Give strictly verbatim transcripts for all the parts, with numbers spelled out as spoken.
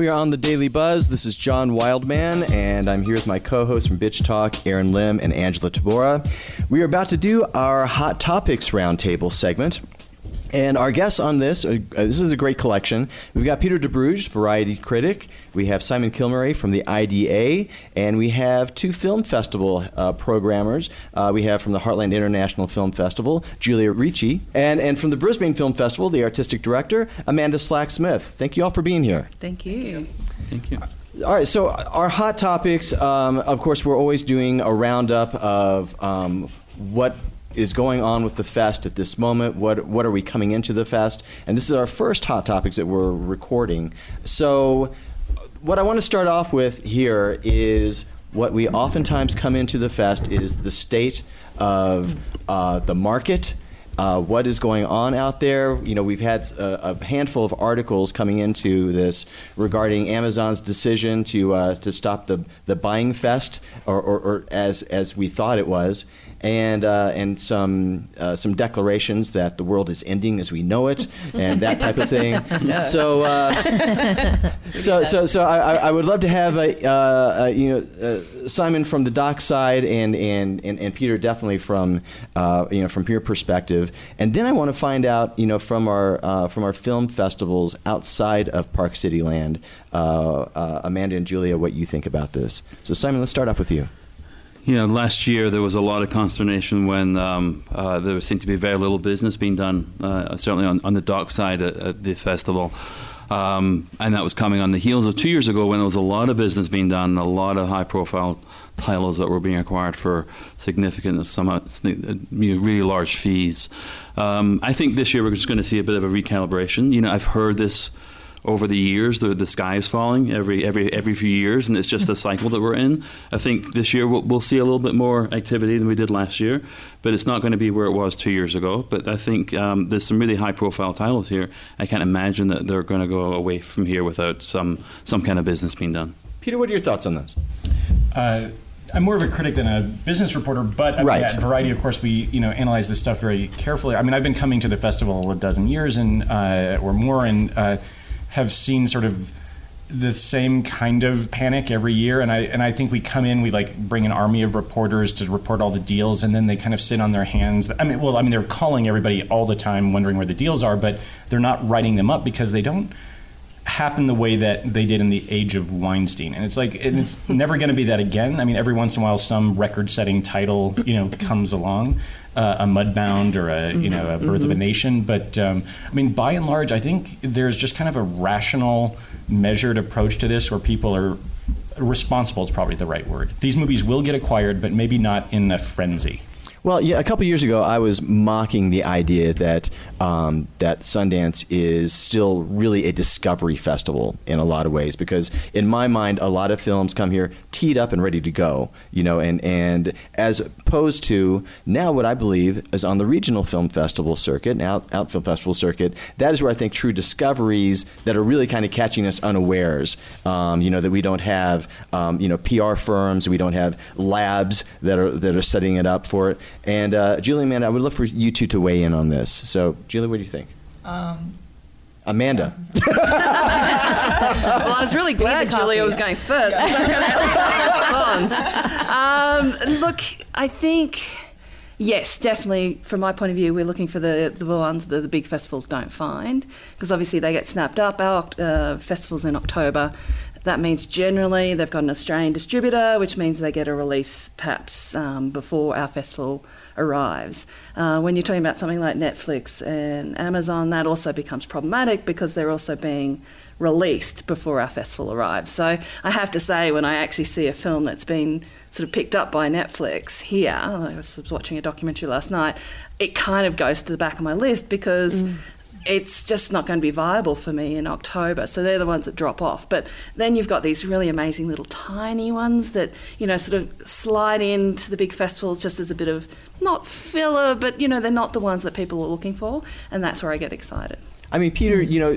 We are on the Daily Buzz. This is John Wildman, and I'm here with my co-hosts from Bitch Talk, Aaron Lim and Angela Tabora. We are about to do our Hot Topics Roundtable segment. And our guests on this, uh, this is a great collection. We've got Peter DeBruge, Variety critic. We have Simon Kilmurray from the I D A. And we have two film festival uh, programmers. Uh, we have from the Heartland International Film Festival, Julia Ricci. And, and from the Brisbane Film Festival, the artistic director, Amanda Slack-Smith. Thank you all for being here. Thank you. Thank you. All right, so our hot topics, um, of course, we're always doing a roundup of um, what is going on with the fest at this moment. What what are we coming into the fest? And this is our first hot topics that we're recording. So what I want to start off with here is what we oftentimes come into the fest is the state of uh, the market. Uh, what is going on out there? You know, we've had a, a handful of articles coming into this regarding Amazon's decision to uh, to stop the the buying fest, or, or, or as as we thought it was, and uh, and some uh, some declarations that the world is ending as we know it, and that type of thing. So uh, so so so I, I would love to have a, uh, a you know uh, Simon from the doc side, and and, and, and Peter definitely from uh, you know from your perspective. And then I want to find out, you know, from our uh, from our film festivals outside of Park City Land, uh, uh, Amanda and Julia, what you think about this. So, Simon, let's start off with you. Yeah, last year there was a lot of consternation when um, uh, there seemed to be very little business being done, uh, certainly on, on the dock side at, at the festival. Um, and that was coming on the heels of two years ago when there was a lot of business being done, a lot of high-profile titles that were being acquired for significant, somewhat really large fees. Um, I think this year we're just going to see a bit of a recalibration. You know, I've heard this over the years. The, the sky is falling every every every few years, and it's just a cycle that we're in. I think this year we'll, we'll see a little bit more activity than we did last year, but it's not going to be where it was two years ago. But I think um, there's some really high-profile titles here. I can't imagine that they're going to go away from here without some some kind of business being done. Peter, what are your thoughts on this? Uh, I'm more of a critic than a business reporter, but I mean, right. At Variety, of course, we you know analyze this stuff very carefully. I mean, I've been coming to the festival a dozen years and uh, or more, and uh, have seen sort of the same kind of panic every year. And I and I think we come in, we like bring an army of reporters to report all the deals, and then they kind of sit on their hands. I mean, well, I mean, they're calling everybody all the time, wondering where the deals are, but they're not writing them up because they don't happen the way that they did in the age of Weinstein. And it's like, and it's never going to be that again. I mean, every once in a while, some record-setting title, you know, comes along, uh, a Mudbound or a, you know, a Birth mm-hmm. of a Nation. But, um, I mean, by and large, I think there's just kind of a rational, measured approach to this where people are responsible, is probably the right word. These movies will get acquired, but maybe not in a frenzy. Well, yeah, a couple years ago, I was mocking the idea that um, that Sundance is still really a discovery festival in a lot of ways, because in my mind, a lot of films come here teed up and ready to go, you know, and, and as opposed to now what I believe is on the regional film festival circuit, and out, out film festival circuit, that is where I think true discoveries that are really kind of catching us unawares, um, you know, that we don't have, um, you know, P R firms, we don't have labs that are that are setting it up for it. And uh, Julie, Amanda, I would love for you two to weigh in on this. So, Julie, what do you think? Um, Amanda. well, I was really glad Julia was going first. Yeah. Was that response? Um, look, I think, yes, definitely, from my point of view, we're looking for the, the ones that the big festivals don't find, because obviously they get snapped up. Our uh, festival's in October. That means generally they've got an Australian distributor, which means they get a release perhaps um, before our festival arrives. Uh, when you're talking about something like Netflix and Amazon, that also becomes problematic because they're also being released before our festival arrives. So I have to say, when I actually see a film that's been sort of picked up by Netflix here, I was watching a documentary last night, it kind of goes to the back of my list because mm. it's just not going to be viable for me in October. So they're the ones that drop off. But then you've got these really amazing little tiny ones that, you know, sort of slide into the big festivals just as a bit of, not filler, but, you know, they're not the ones that people are looking for. And that's where I get excited. I mean, Peter, you know,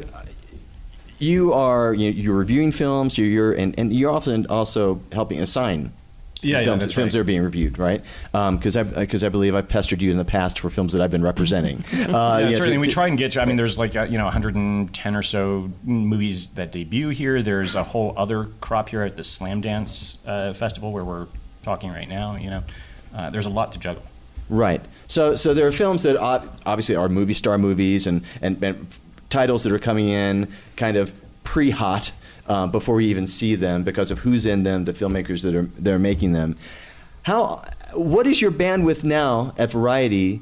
you are, you know, you're reviewing films, you're, you're and, and you're often also helping assign Yeah, yeah, films, that's films right. that are being reviewed, right? Because um, I because I believe I've pestered you in the past for films that I've been representing. Uh, yeah, yeah, certainly. to, we to, try and get to, I mean, there's like, uh, you know, one hundred ten or so movies that debut here. There's a whole other crop here at the Slam Dance uh, Festival where we're talking right now, you know. Uh, there's a lot to juggle. Right. So so there are films that obviously are movie star movies and, and, and titles that are coming in kind of pre-hot um, before we even see them because of who's in them, the filmmakers that are that are making them. How? What is your bandwidth now at Variety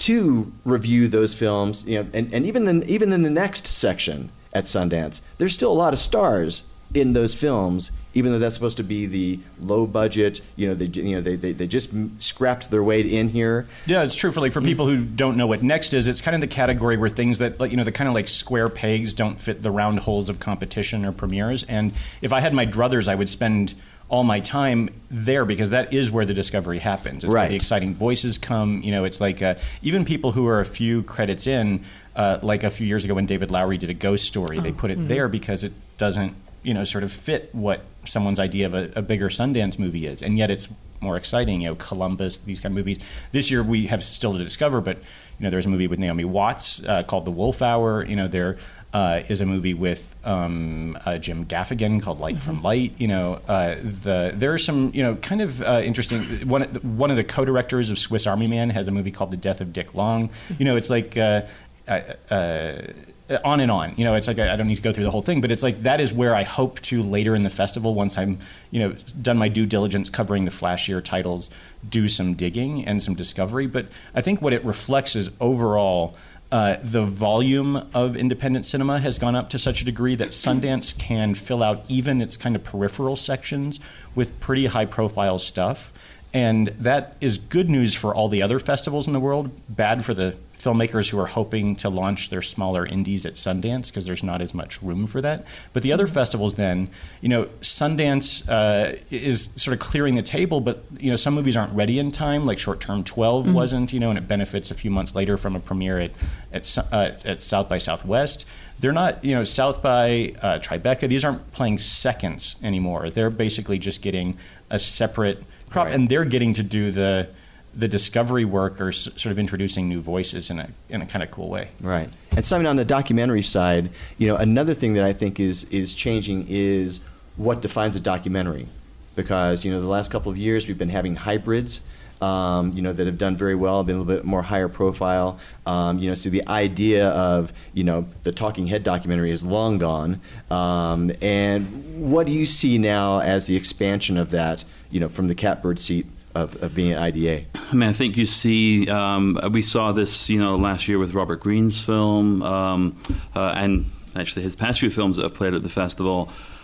to review those films? You know, and, and even in, even in the next section at Sundance, there's still a lot of stars in those films, even though that's supposed to be the low budget. You know, they you know they they, they just scrapped their way in here. Yeah, it's true for like for people who don't know what next is. It's kind of the category where things that like you know the kind of like square pegs don't fit the round holes of competition or premieres. And if I had my druthers, I would spend all my time there because that is where the discovery happens. It's right. where the exciting voices come. You know, it's like uh, even people who are a few credits in, uh, like a few years ago when David Lowery did A Ghost Story, oh. they put it mm-hmm. there because it doesn't, you know, sort of fit what someone's idea of a, a bigger Sundance movie is, and yet it's more exciting. You know, Columbus, these kind of movies. This year we have still to discover, but you know, there's a movie with Naomi Watts uh, called The Wolf Hour. You know, there. Uh, is a movie with um, uh, Jim Gaffigan called Light mm-hmm. from Light. You know, uh, the there are some you know kind of uh, interesting. One one of the co-directors of Swiss Army Man has a movie called The Death of Dick Long. You know, it's like uh, uh, uh, on and on. You know, it's like I, I don't need to go through the whole thing, but it's like that is where I hope to later in the festival, once I'm you know done my due diligence covering the flashier titles, do some digging and some discovery. But I think what it reflects is overall. Uh, the volume of independent cinema has gone up to such a degree that Sundance can fill out even its kind of peripheral sections with pretty high-profile stuff. And that is good news for all the other festivals in the world, bad for the filmmakers who are hoping to launch their smaller indies at Sundance because there's not as much room for that. But the other festivals then, you know, Sundance uh, is sort of clearing the table, but, you know, some movies aren't ready in time, like Short Term twelve mm-hmm. wasn't, you know, and it benefits a few months later from a premiere at, at, uh, at South by Southwest. They're not, you know, South by uh, Tribeca, these aren't playing seconds anymore. They're basically just getting a separate crop, right. and they're getting to do the the discovery work or s- sort of introducing new voices in a in a kind of cool way. Right. And Simon, on the documentary side, you know, another thing that I think is is changing is what defines a documentary, because you know the last couple of years we've been having hybrids. Um, you know, that have done very well, been a little bit more higher profile. Um, you know, so the idea of, you know, the Talking Head documentary is long gone. Um, and what do you see now as the expansion of that, you know, from the catbird seat of, of being at I D A? I mean, I think you see, um, we saw this, you know, last year with Robert Greene's film, um, uh, and actually his past few films that have played at the festival.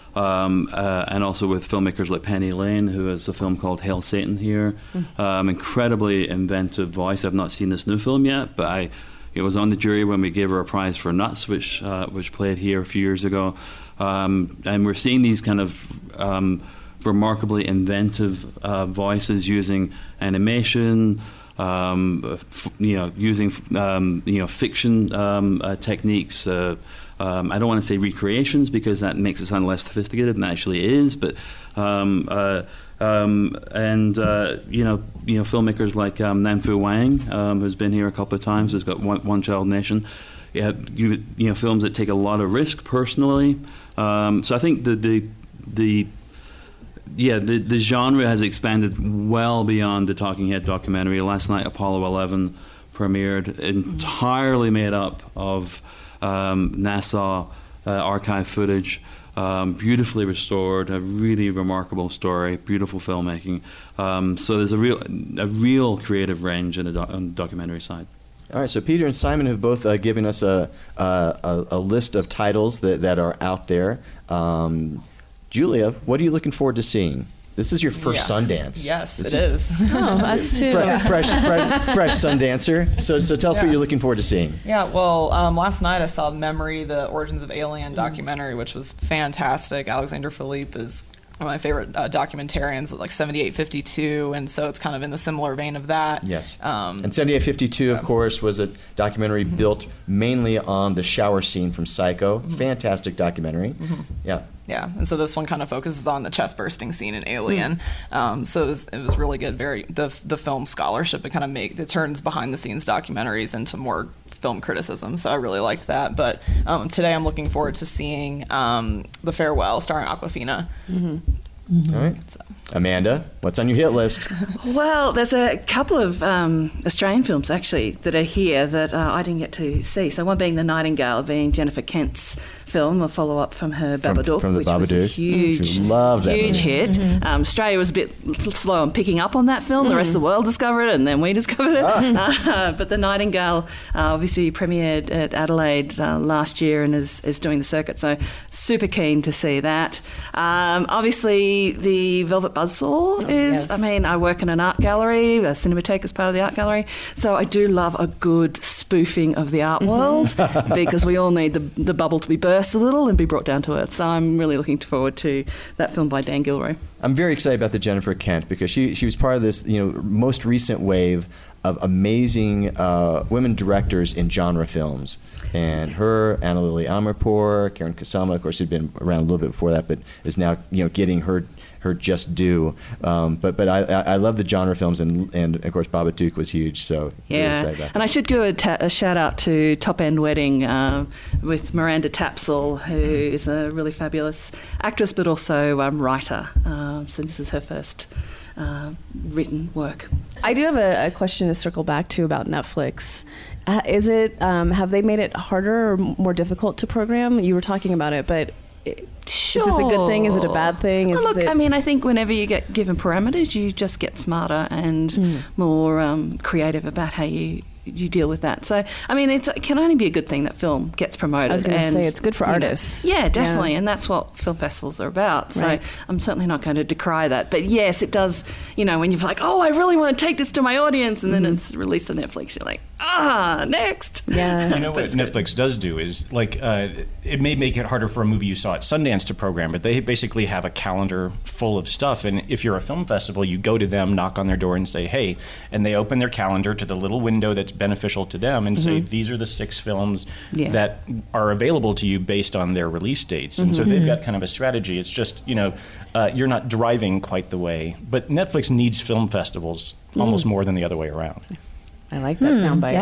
Um, uh, and also with filmmakers like Penny Lane, who has a film called Hail Satan here. Mm. Um, incredibly inventive voice. I've not seen this new film yet, but I it was on the jury when we gave her a prize for Nuts, which uh, which played here a few years ago. Um, and we're seeing these kind of um, remarkably inventive uh, voices using animation, um, f- you know, using um, you know fiction um, uh, techniques. Uh, Um, I don't want to say recreations because that makes it sound less sophisticated than it actually is, but um, uh, um, and uh, you know, you know, filmmakers like um, Nanfu Wang, um, who's been here a couple of times, has got One, One Child Nation. Yeah, you, you know, films that take a lot of risk personally. Um, so I think the the the yeah the the genre has expanded well beyond the Talking Head documentary. Last night, Apollo eleven premiered, entirely made up of Um, NASA uh, archive footage, um, beautifully restored, a really remarkable story, beautiful filmmaking. Um, so there's a real, a real creative range in the doc- on the documentary side. All right, so Peter and Simon have both uh, given us a, a a list of titles that, that are out there. Um, Julia, what are you looking forward to seeing? This is your first yeah. Sundance. Yes, this it is. is. Oh, us too. Fre- fresh, fresh, fresh Sundancer. So, so tell us yeah. what you're looking forward to seeing. Yeah, well, um, last night I saw Memory, the Origins of Alien documentary, which was fantastic. Alexander Philippe is one of my favorite uh, documentarians, like seventy-eight fifty-two, and so it's kind of in the similar vein of that. Yes. Um, and seventy-eight fifty-two, of course, was a documentary mm-hmm. built mainly on the shower scene from Psycho. Mm-hmm. Fantastic documentary. Mm-hmm. Yeah. Yeah, and so this one kind of focuses on the chest bursting scene in Alien. Mm. Um, so it was, it was really good. Very the the film scholarship. It kind of make it turns behind the scenes documentaries into more film criticism. So I really liked that. But um, today I'm looking forward to seeing um, The Farewell, starring Awkwafina. Mm-hmm. Mm-hmm. All right. So. Amanda, what's on your hit list? Well, there's a couple of um, Australian films, actually, that are here that uh, I didn't get to see. So one being The Nightingale, being Jennifer Kent's film, a follow-up from her Babadook, from, from the which Babadook. was a huge, she loved that huge movie. hit. Mm-hmm. Um, Australia was a bit slow on picking up on that film. Mm-hmm. The rest of the world discovered it, and then we discovered it. Ah. Uh, but The Nightingale uh, obviously premiered at Adelaide uh, last year and is, is doing the circuit, so super keen to see that. Um, obviously, the Velvet Buzzsaw oh, is, yes. I mean, I work in an art gallery, a Cinematheque as part of the art gallery, so I do love a good spoofing of the art world because we all need the, the bubble to be burst a little and be brought down to earth. So I'm really looking forward to that film by Dan Gilroy. I'm very excited about the Jennifer Kent because she she was part of this, you know, most recent wave of amazing uh, women directors in genre films. And her, Anna Lily Amirpour, Karen Kusama, of course, who'd been around a little bit before that, but is now, you know, getting her her just due. Um, but but I, I love the genre films, and and of course Babadook was huge. So yeah, really excited about that. And I should do a, ta- a shout out to Top End Wedding uh, with Miranda Tapsell, who is a really fabulous actress, but also um, writer. Uh, so this is her first uh, written work. I do have a, a question to circle back to about Netflix. Uh, is it um, have they made it harder or more difficult to program? You were talking about it, but it, sure. Is this a good thing? Is it a bad thing? Is well, look, it... I mean, I think whenever you get given parameters, you just get smarter and mm. more um, creative about how you. you deal with that. So, I mean, it's, it can only be a good thing that film gets promoted. I was going to say, it's good for artists. Know, yeah, definitely. Yeah. And that's what film festivals are about. So right. I'm certainly not going to decry that. But yes, it does, you know, when you're like, oh, I really want to take this to my audience, and then mm-hmm. it's released on Netflix, you're like, ah, next. Yeah. You know what Netflix good. does do is, like, uh, it may make it harder for a movie you saw at Sundance to program, but they basically have a calendar full of stuff. And if you're a film festival, you go to them, knock on their door and say, hey, and they open their calendar to the little window that's beneficial to them and mm-hmm. say, these are the six films yeah. that are available to you based on their release dates. And mm-hmm. so they've got kind of a strategy. It's just, you know, uh, you're not driving quite the way. But Netflix needs film festivals mm. almost more than the other way around. I like that mm, soundbite.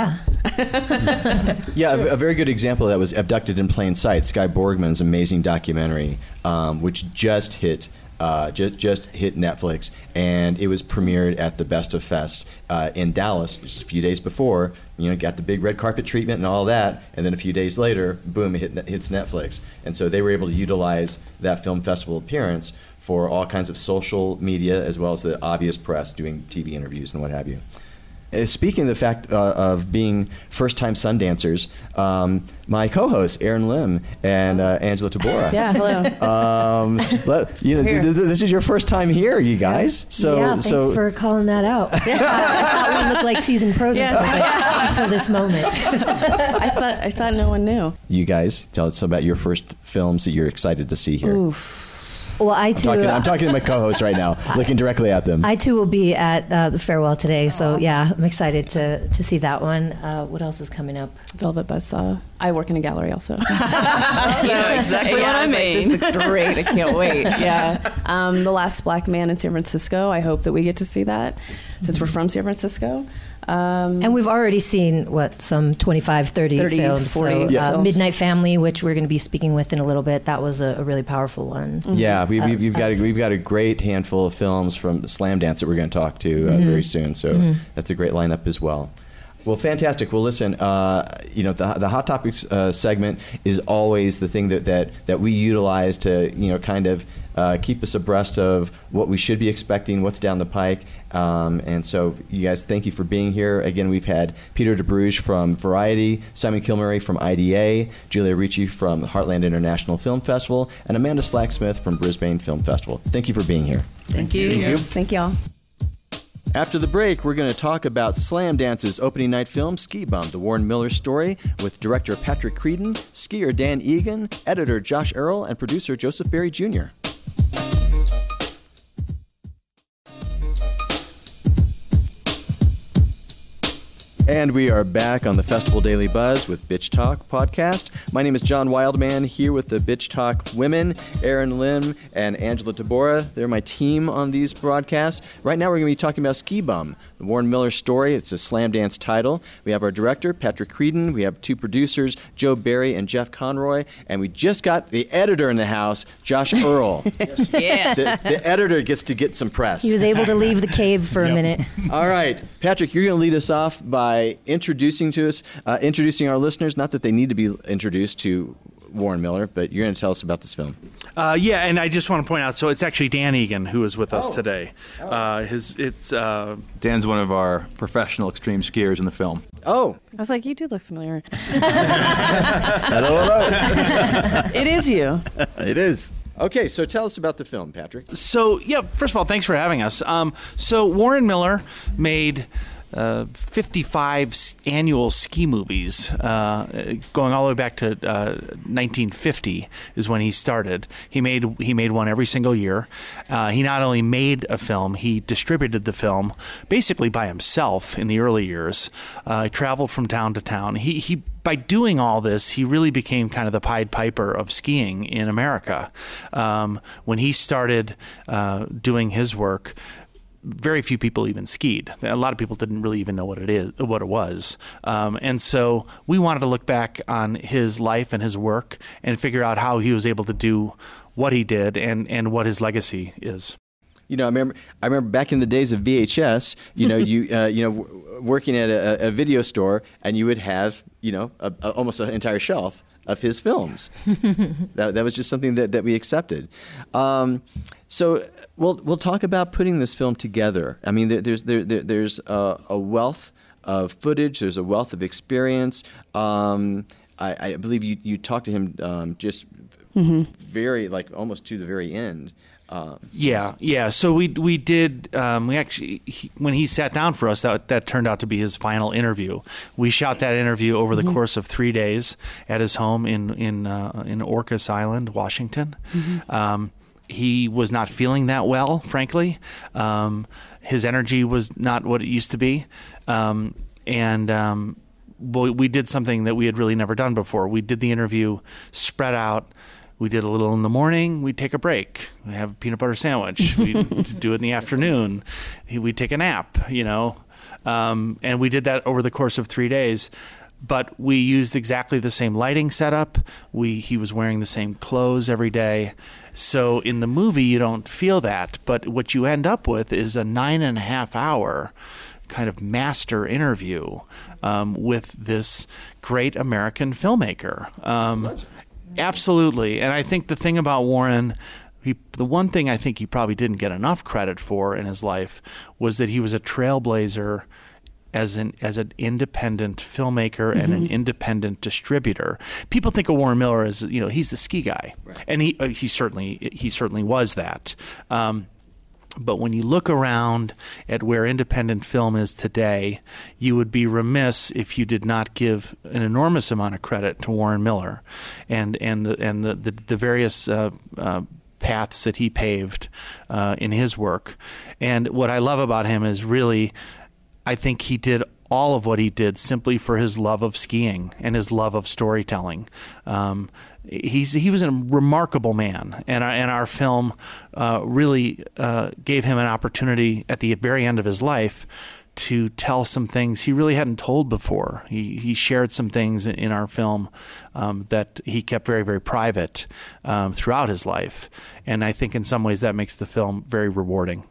Yeah, yeah. A, a very good example of that was Abducted in Plain Sight, Skye Borgman's amazing documentary, um, which just hit uh, just just hit Netflix, and it was premiered at the Best of Fest uh, in Dallas just a few days before. You know, got the big red carpet treatment and all that, and then a few days later, boom, it hit, hits Netflix, and so they were able to utilize that film festival appearance for all kinds of social media as well as the obvious press, doing T V interviews and what have you. Speaking of the fact uh, of being first-time Sundancers, um, my co-hosts Aaron Lim and uh, Angela Tabora. Yeah, hello. Um, let, you know, th- th- this is your first time here, you guys. So, yeah, thanks so for calling that out. I thought we looked like seasoned pros yeah. until, this, until this moment. I thought I thought no one knew. You guys, tell us about your first films that you're excited to see here. Oof. Well, I too. I'm talking, I'm talking to my co-hosts right now, looking directly at them. I too will be at uh, the Farewell today, so awesome. yeah, I'm excited to to see that one. Uh, what else is coming up? Velvet Buzzsaw. I work in a gallery also. You know exactly yeah, what I mean. Like, this looks great. I can't wait. Yeah. Um, The Last Black Man in San Francisco. I hope that we get to see that since we're from San Francisco. Um, and we've already seen, what, some twenty-five, thirty, thirty films. forty so, yeah. uh, Midnight Family, which we're going to be speaking with in a little bit, that was a, a really powerful one. Mm-hmm. Yeah, we, we, we've, got a, we've got a great handful of films from Slam Dance that we're going to talk to uh, mm-hmm. very soon, so mm-hmm. that's a great lineup as well. Well, fantastic. Well, listen, uh, you know, the the Hot Topics uh, segment is always the thing that, that, that we utilize to, you know, kind of uh, keep us abreast of what we should be expecting, what's down the pike. Um, and so, you guys, thank you for being here. Again, we've had Peter DeBruge from Variety, Simon Kilmurray from I D A, Julia Ricci from the Heartland International Film Festival, and Amanda Slacksmith from Brisbane Film Festival. Thank you for being here. Thank you. Thank you. Thank y'all. After the break, we're going to talk about Slam Dance's opening night film, Ski Bum, the Warren Miller story, with director Patrick Creedon, skier Dan Egan, editor Josh Earl, and producer Joseph Berry Junior And we are back on the Festival Daily Buzz with Bitch Talk podcast. My name is John Wildman, here with the Bitch Talk women, Erin Lim and Angela Tabora. They're my team on these broadcasts. Right now we're going to be talking about Ski Bum, the Warren Miller story. It's a slam dance title. We have our director, Patrick Creedon. We have two producers, Joe Barry and Jeff Conroy. And we just got the editor in the house, Josh Earl. Yeah. The, the editor gets to get some press. He was able to leave the cave for a minute. All right, Patrick, you're going to lead us off by introducing to us, uh, introducing our listeners, not that they need to be introduced to Warren Miller, but you're going to tell us about this film. Uh, yeah, and I just want to point out, so it's actually Dan Egan who is with us Oh. today. Oh. Uh, his, it's uh, Dan's one of our professional extreme skiers in the film. Oh. I was like, you do look familiar. Hello, hello. It is you. It is. Okay, so tell us about the film, Patrick. So, yeah, first of all, thanks for having us. Um, so Warren Miller made uh, fifty-five s- annual ski movies, uh, going all the way back to uh, nineteen fifty is when he started. He made he made one every single year. Uh, he not only made a film, he distributed the film basically by himself in the early years. Uh, he traveled from town to town. He he. By doing all this, he really became kind of the Pied Piper of skiing in America. Um, when he started uh, doing his work, very few people even skied. A lot of people didn't really even know what it is, what it was. Um, and so we wanted to look back on his life and his work and figure out how he was able to do what he did and, and what his legacy is. You know, I remember. I remember back in the days of V H S. You know, you uh, you know, w- working at a, a video store, and you would have, you know, a, a, almost an entire shelf of his films. that that was just something that, that we accepted. Um, so we'll we'll talk about putting this film together. I mean, there, there's there, there there's a, a wealth of footage. There's a wealth of experience. Um, I, I believe you you talked to him um, just mm-hmm. very like almost to the very end. Um, yeah, yeah. So we we did. Um, we actually, he, when he sat down for us, that that turned out to be his final interview. We shot that interview over the mm-hmm. course of three days at his home in in uh, in Orcas Island, Washington. Mm-hmm. Um, he was not feeling that well, frankly. Um, his energy was not what it used to be, um, and. Um, we, we did something that we had really never done before. We did the interview spread out. We did a little in the morning. We'd take a break. We have a peanut butter sandwich. We'd do it in the afternoon. We'd take a nap, you know. Um, and we did that over the course of three days. But we used exactly the same lighting setup. We he was wearing the same clothes every day. So in the movie, you don't feel that. But what you end up with is a nine and a half hour kind of master interview um, with this great American filmmaker. Um, absolutely. And I think the thing about Warren, he, the one thing I think he probably didn't get enough credit for in his life was that he was a trailblazer as an as an independent filmmaker mm-hmm. and an independent distributor. People think of Warren Miller as, you know, he's the ski guy. Right. And he uh, he certainly he certainly was that. Um, But when you look around at where independent film is today, you would be remiss if you did not give an enormous amount of credit to Warren Miller and and the, and the, the, the various uh, uh, paths that he paved uh, in his work. And what I love about him is really, I think he did all of what he did simply for his love of skiing and his love of storytelling. Um, he's he was a remarkable man, and our, and our film uh, really uh, gave him an opportunity at the very end of his life to tell some things he really hadn't told before. He he shared some things in, in our film um, that he kept very, very private um, throughout his life, and I think in some ways that makes the film very rewarding.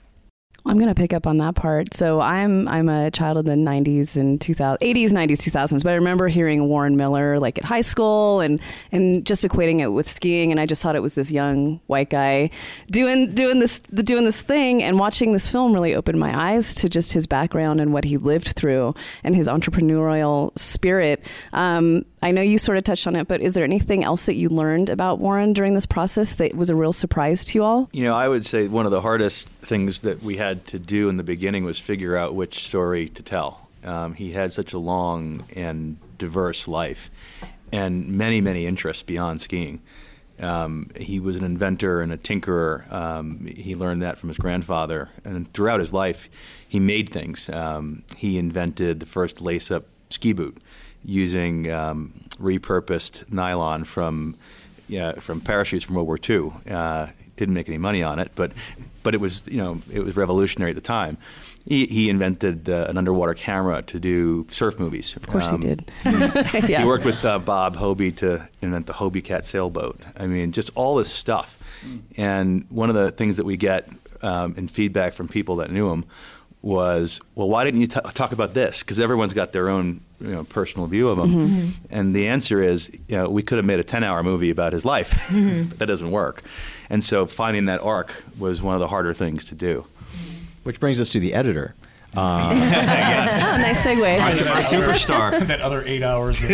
I'm going to pick up on that part. So I'm I'm a child of the nineties and two thousand, eighties, nineties, two thousands, but I remember hearing Warren Miller like at high school and and just equating it with skiing, and I just thought it was this young white guy doing doing this doing this thing, and watching this film really opened my eyes to just his background and what he lived through and his entrepreneurial spirit. Um, I know you sort of touched on it, but is there anything else that you learned about Warren during this process that was a real surprise to you all? You know, I would say one of the hardest things that we had to do in the beginning was figure out which story to tell. Um, he had such a long and diverse life and many, many interests beyond skiing. Um, he was an inventor and a tinkerer. Um, he learned that from his grandfather. And throughout his life, he made things. Um, he invented the first lace-up ski boot using um, repurposed nylon from yeah, from parachutes from World War Two. Uh, didn't make any money on it, but but it was you know it was revolutionary at the time. He, he invented uh, an underwater camera to do surf movies. Of course um, he did. he, yeah. he worked with uh, Bob Hobie to invent the Hobie Cat sailboat. I mean, just all this stuff. Mm. And one of the things that we get um, in feedback from people that knew him was, well, why didn't you t- talk about this? Because everyone's got their own you know, personal view of him. Mm-hmm. And the answer is, you know, we could have made a ten-hour movie about his life, mm-hmm. but that doesn't work. And so finding that arc was one of the harder things to do. Which brings us to the editor. Um, yes. Oh, nice segue. Our, our superstar. That other eight hours. Of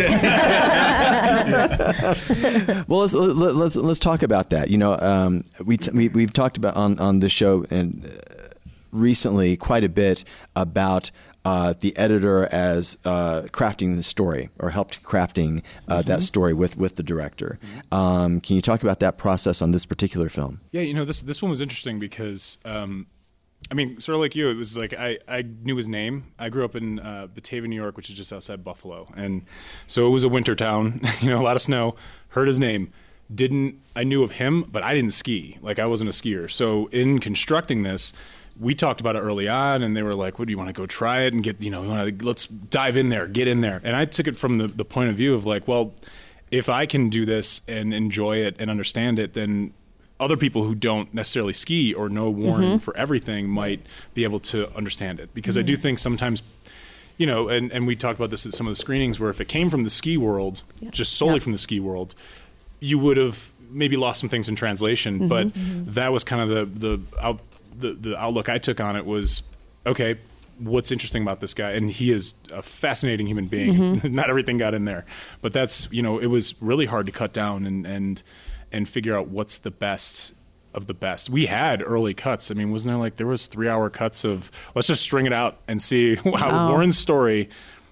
well, let's, let, let's let's talk about that. You know, um, we, t- we we've talked about on on this show and uh, recently quite a bit about uh, the editor as uh, crafting the story or helped crafting uh, mm-hmm. that story with with the director. Mm-hmm. Um, can you talk about that process on this particular film? Yeah, you know, this this one was interesting because. Um, I mean, sort of like you, it was like I, I knew his name. I grew up in uh, Batavia, New York, which is just outside Buffalo. And so it was a winter town, you know, a lot of snow. Heard his name. Didn't, I knew of him, but I didn't ski. Like, I wasn't a skier. So in constructing this, we talked about it early on, and they were like, what, do you want to go try it and get, you know, you wanna, let's dive in there, get in there. And I took it from the, the point of view of like, well, if I can do this and enjoy it and understand it, then other people who don't necessarily ski or know Warren mm-hmm. for everything might be able to understand it. Because mm-hmm. I do think sometimes, you know, and, and we talked about this at some of the screenings, where if it came from the ski world, yeah. just solely yeah. from the ski world, you would have maybe lost some things in translation. Mm-hmm. But mm-hmm. that was kind of the the, out, the the outlook I took on it was, okay, what's interesting about this guy? And he is a fascinating human being. Mm-hmm. Not everything got in there. But that's, you know, it was really hard to cut down and and and figure out what's the best of the best. We had early cuts. I mean, wasn't there like, there was three hour cuts of, let's just string it out and see how wow. Warren's story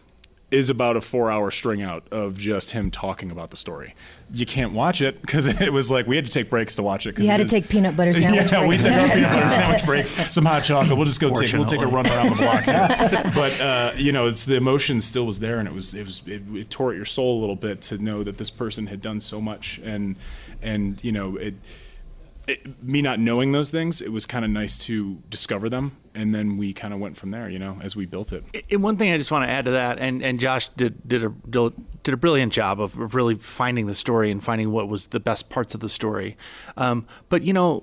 is about a four hour string out of just him talking about the story. You can't watch it because it was like, we had to take breaks to watch it. You had to is, take peanut butter sandwich yeah, breaks. we took our peanut butter sandwich breaks, some hot chocolate. We'll just go take, we'll take a run around the block. But, uh, you know, it's the emotion still was there, and it was, it was, it, it tore at your soul a little bit to know that this person had done so much. And, and, you know, it, It, me not knowing those things, it was kind of nice to discover them, and then we kind of went from there, you know, as we built it. And one thing I just want to add to that, and, and Josh did did a did a brilliant job of, of really finding the story and finding what was the best parts of the story. Um, but you know,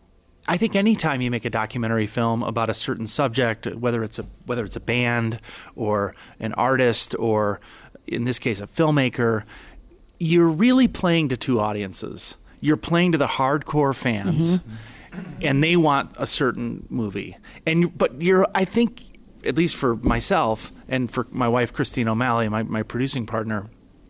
I think anytime you make a documentary film about a certain subject, whether it's a whether it's a band or an artist or in this case a filmmaker, you're really playing to two audiences. You're playing to the hardcore fans, mm-hmm. and they want a certain movie. And but you're, I think, at least for myself and for my wife Christine O'Malley, my, my producing partner,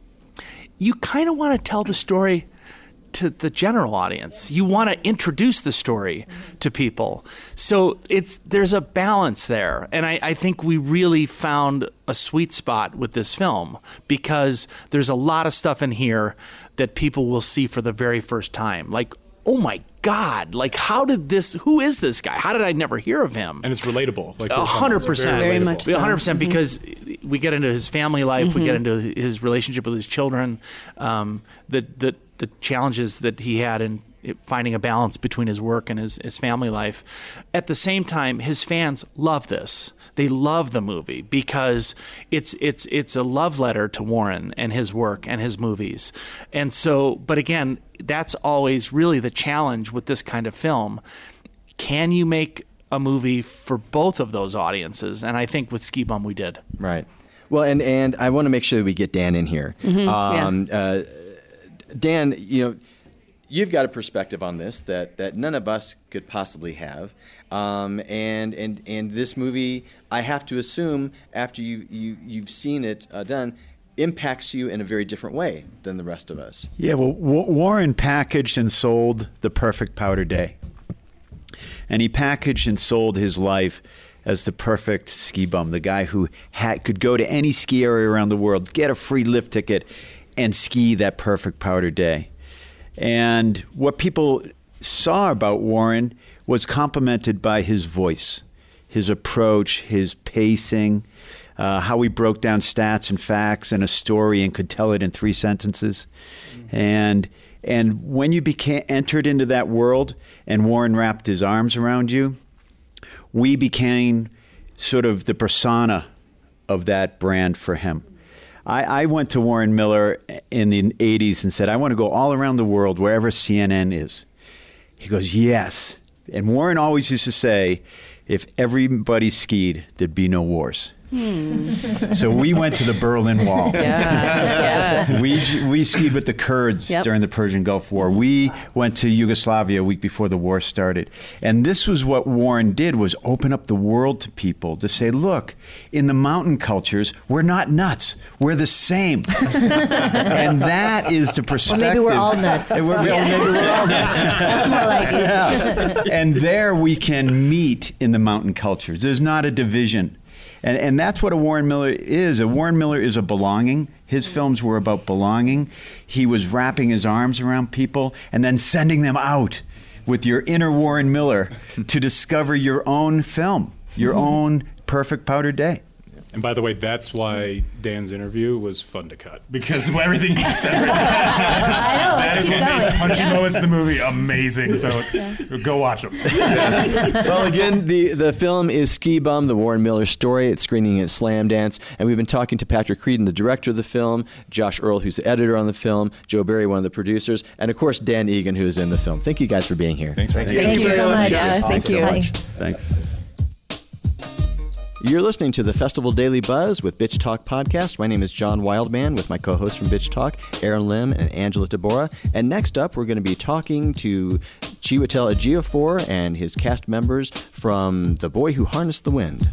you kind of want to tell the story to the general audience. You want to introduce the story to people. So it's there's a balance there. And I, I think we really found a sweet spot with this film because there's a lot of stuff in here that people will see for the very first time. Like, oh my God, like how did this, who is this guy? How did I never hear of him? And it's relatable. Like A hundred percent. Very much so. A hundred percent because mm-hmm. we get into his family life, mm-hmm. we get into his relationship with his children, um, the, the, the challenges that he had in finding a balance between his work and his, his family life. At the same time, his fans love this. They love the movie because it's it's it's a love letter to Warren and his work and his movies. And so, but again, that's always really the challenge with this kind of film. Can you make a movie for both of those audiences? And I think with Ski Bum we did. Right. Well, and, and I want to make sure that we get Dan in here. Mm-hmm. Um, yeah. uh, Dan, you know, you've got a perspective on this that, that none of us could possibly have. Um, and, and and this movie, I have to assume, after you, you, you've seen it uh, done, impacts you in a very different way than the rest of us. Yeah, well, w- Warren packaged and sold The Perfect Powder Day. And he packaged and sold his life as the perfect ski bum, the guy who had, could go to any ski area around the world, get a free lift ticket, and ski that perfect powder day. And what people saw about Warren was complemented by his voice, his approach, his pacing, uh, how he broke down stats and facts and a story and could tell it in three sentences. Mm-hmm. And and when you became entered into that world and Warren wrapped his arms around you, we became sort of the persona of that brand for him. I, I went to Warren Miller in the eighties and said, I want to go all around the world wherever C N N is. He goes, yes. And Warren always used to say, if everybody skied, there'd be no wars. Hmm. So we went to the Berlin Wall. Yeah, yeah. We we skied with the Kurds yep. during the Persian Gulf War. We went to Yugoslavia a week before the war started. And this was what Warren did, was open up the world to people to say, look, in the mountain cultures, we're not nuts. We're the same. And that is the perspective. Or maybe we're all nuts. We're, yeah. Maybe we're all nuts. That's more like it. Yeah. And there we can meet in the mountain cultures. There's not a division. And, and that's what a Warren Miller is. A Warren Miller is a belonging. His films were about belonging. He was wrapping his arms around people and then sending them out with your inner Warren Miller to discover your own film, your own Perfect Powder Day. And by the way, that's why Dan's interview was fun to cut, because everything he said, I know, that is what going. made punchy moments in the movie amazing. So yeah. go watch them. Well, again, the, the film is Ski Bum, the Warren Miller story. It's screening at Slam Dance. And we've been talking to Patrick Creedon, the director of the film, Josh Earl, who's the editor on the film, Joe Barry, one of the producers, and of course, Dan Egan, who is in the film. Thank you guys for being here. Thanks for Thank, Thank you so much. Yeah, thank you. Much. Thanks. You're listening to the Festival Daily Buzz with Bitch Talk Podcast. My name is John Wildman with my co-hosts from Bitch Talk, Aaron Lim and Angela Tabora. And next up, we're going to be talking to Chiwetel Ejiofor and his cast members from The Boy Who Harnessed the Wind.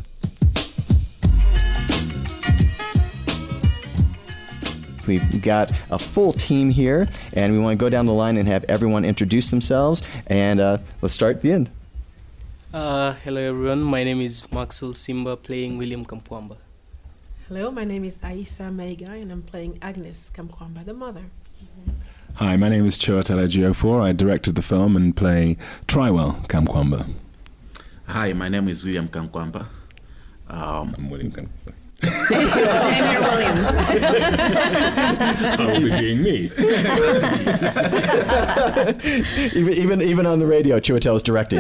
We've got a full team here, and we want to go down the line and have everyone introduce themselves. And uh, let's start at the end. Uh, hello everyone, my name is Maxwell Simba, playing William Kamkwamba. Hello, my name is Aisa Maiga and I'm playing Agnes Kamkwamba, the mother. Mm-hmm. Hi, my name is Chiwetel Ejiofor. I directed the film and play Triwell Kamkwamba. Hi, my name is William Kamkwamba. Um, I'm William Kamkwamba. And you're William. I will be being me. even, even even on the radio, Chiwetel is directing.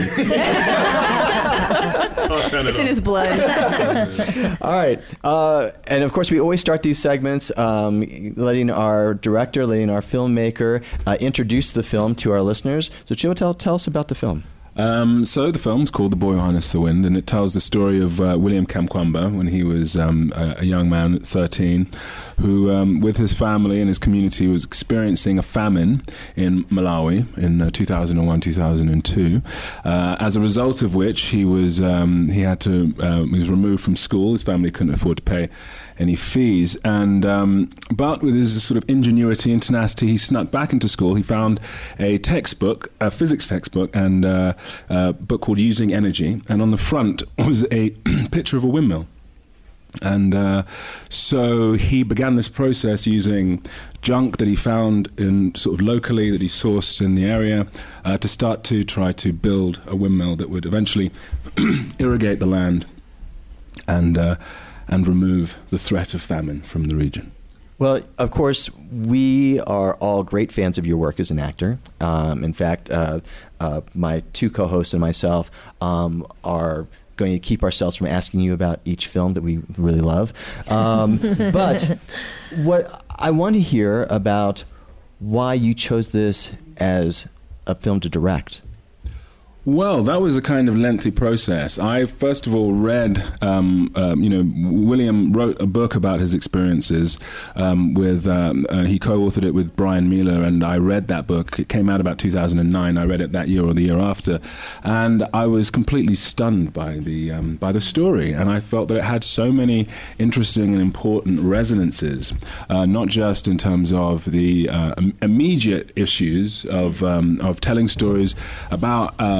It's in his blood. All right. Uh, and of course, we always start these segments um, letting our director, letting our filmmaker uh, introduce the film to our listeners. So Chiwetel, tell us about the film. Um, so the film's called The Boy Who Harnessed the Wind, and it tells the story of uh, William Kamkwamba when he was um, a, a young man at thirteen, who, um, with his family and his community, was experiencing a famine in Malawi in uh, two thousand one, two thousand two. Uh, as a result of which, he was um, he had to uh, he was removed from school. His family couldn't afford to pay any fees, and um, but with his sort of ingenuity and tenacity, he snuck back into school. He found a textbook, a physics textbook, and uh, a book called Using Energy, and on the front was a picture of a windmill. And uh, so he began this process using junk that he found in sort of locally, that he sourced in the area, uh, to start to try to build a windmill that would eventually irrigate the land and uh, and remove the threat of famine from the region. Well, of course, we are all great fans of your work as an actor. Um, in fact, uh, uh, my two co-hosts and myself um, are going to keep ourselves from asking you about each film that we really love. Um, but what I want to hear about why you chose this as a film to direct. Well, that was a kind of lengthy process. I first of all read, um, um, you know, William wrote a book about his experiences um, with, um, uh, he co-authored it with Brian Miller, and I read that book. It came out about two thousand nine. I read it that year or the year after, and I was completely stunned by the um, by the story, and I felt that it had so many interesting and important resonances, uh, not just in terms of the uh, immediate issues of um, of telling stories about uh,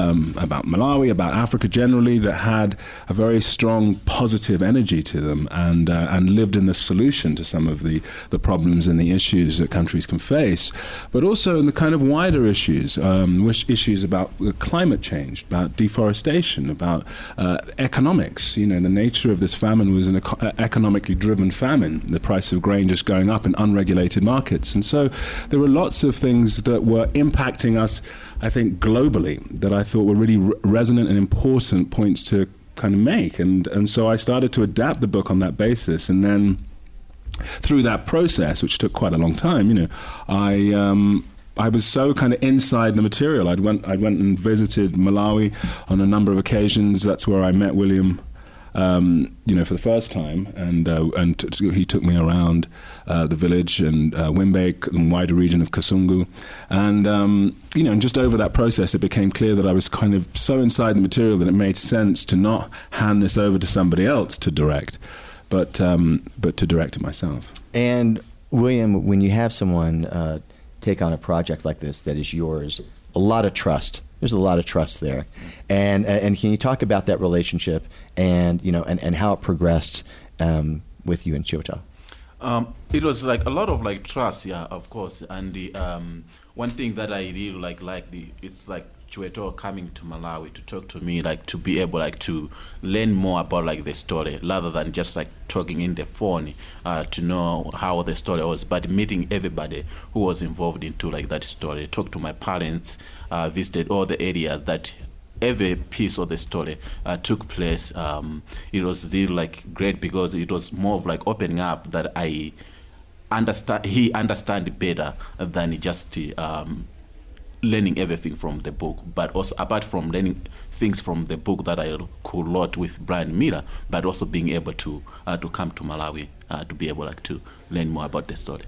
um, about Malawi, about Africa generally, that had a very strong positive energy to them, and uh, and lived in the solution to some of the, the problems and the issues that countries can face, but also in the kind of wider issues, um, which issues about climate change, about deforestation, about uh, economics. You know, the nature of this famine was an eco- economically driven famine, the price of grain just going up in unregulated markets. And so there were lots of things that were impacting us, I think, globally, that I thought were really re- resonant and important points to kind of make. And, and so I started to adapt the book on that basis. And then through that process, which took quite a long time, you know, I... Um, I was so kind of inside the material. I went, I went and visited Malawi on a number of occasions. That's where I met William, um, you know, for the first time, and uh, and t- he took me around uh, the village and uh, Wimbe and wider region of Kasungu, and um, you know, and just over that process, it became clear that I was kind of so inside the material that it made sense to not hand this over to somebody else to direct, but um, but to direct it myself. And William, when you have someone Uh, take on a project like this that is yours, a lot of trust. There's a lot of trust there. And and can you talk about that relationship and, you know, and, and how it progressed um, with you and Chiwetel? Um, it was like a lot of like trust, yeah, of course. And the um, one thing that I really like, like the, it's like Chiwetel coming to Malawi to talk to me, like to be able like to learn more about like the story rather than just like talking in the phone uh, to know how the story was, but meeting everybody who was involved into like that story. Talked to my parents, uh, visited all the areas that every piece of the story uh, took place. Um, it was really like great because it was more of like opening up that I understand. He understand better than just um, learning everything from the book, but also apart from learning things from the book that I could lot with Brian Miller, but also being able to uh, to come to Malawi uh, to be able like to learn more about the story.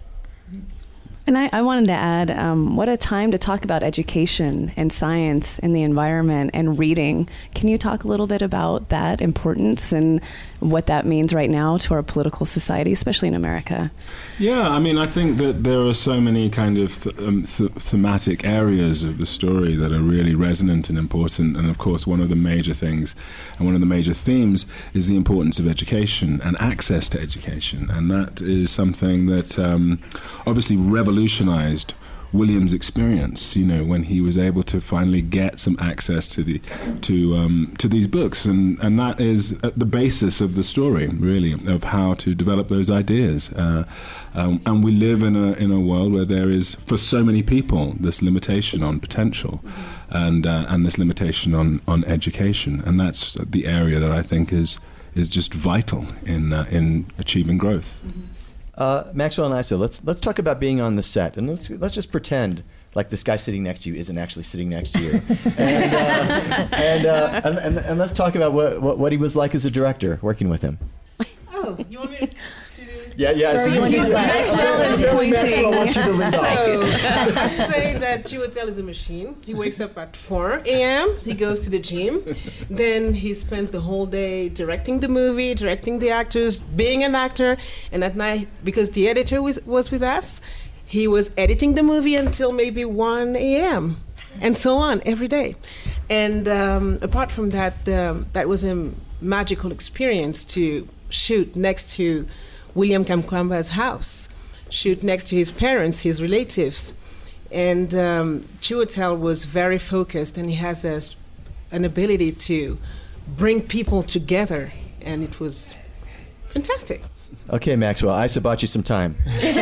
And I, I wanted to add, um, what a time to talk about education and science and the environment and reading. Can you talk a little bit about that importance and what that means right now to our political society, especially in America? Yeah, I mean, I think that there are so many kind of th- um, th- thematic areas of the story that are really resonant and important. And of course, one of the major things and one of the major themes is the importance of education and access to education. And that is something that um, obviously revolutionized revolutionized William's experience, you know, when he was able to finally get some access to the to um, to these books, and and that is at the basis of the story, really, of how to develop those ideas. Uh, um, and we live in a in a world where there is, for so many people, this limitation on potential, and uh, and this limitation on on education, and that's the area that I think is is just vital in uh, in achieving growth. Mm-hmm. Uh, Maxwell and Isa, let's let's talk about being on the set, and let's let's just pretend like this guy sitting next to you isn't actually sitting next to you, and, uh, and, uh, and, and and let's talk about what, what what he was like as a director working with him. Oh, you want me to? Yeah, yeah. So you you Maxwell is pointing. wants you to lead off. So, I'd say that Chiwetel is a machine. He wakes up at four a.m., he goes to the gym, then he spends the whole day directing the movie, directing the actors, being an actor, and at night, because the editor was, was with us, he was editing the movie until maybe one a.m., and so on, every day. And um, apart from that, um, that was a magical experience to shoot next to William Kamkwamba's house, shoot next to his parents, his relatives. And um, Chiwetel was very focused, and he has a, an ability to bring people together, and it was fantastic. Okay, Maxwell, Isa bought you some time.